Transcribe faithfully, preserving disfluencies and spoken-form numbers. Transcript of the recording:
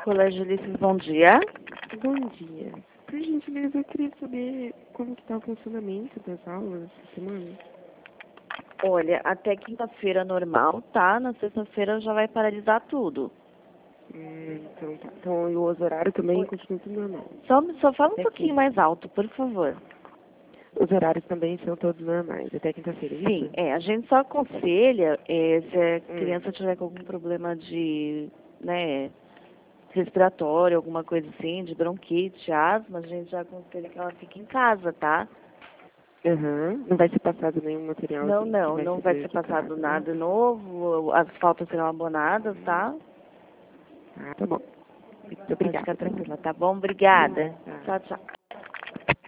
Colégio Ulisses, bom dia. Bom dia. Por gentileza, eu queria saber como que está o funcionamento das aulas essa semana. Olha, até quinta-feira normal, tá? Na sexta-feira já vai paralisar tudo. Hum, então tá. Então, e os horários também Oi. continuam tudo normal. Só, só fala um Até pouquinho quinta. mais alto, por favor. Os horários também são todos normais, até quinta-feira, é Sim, isso? é, a gente só aconselha é, se a Hum. criança tiver com algum problema de, né, respiratório, alguma coisa assim, de bronquite, asma, a gente já aconselha que ela fique em casa, tá? Aham. Não vai ser passado nenhum material Não, assim, que não, vai não ser vai ser prejudicado, passado né? nada novo, as faltas serão abonadas, tá? Ah, tá bom. Muito Pode obrigada. ficar tranquila, tá bom? Obrigada. Tá. Tchau, tchau.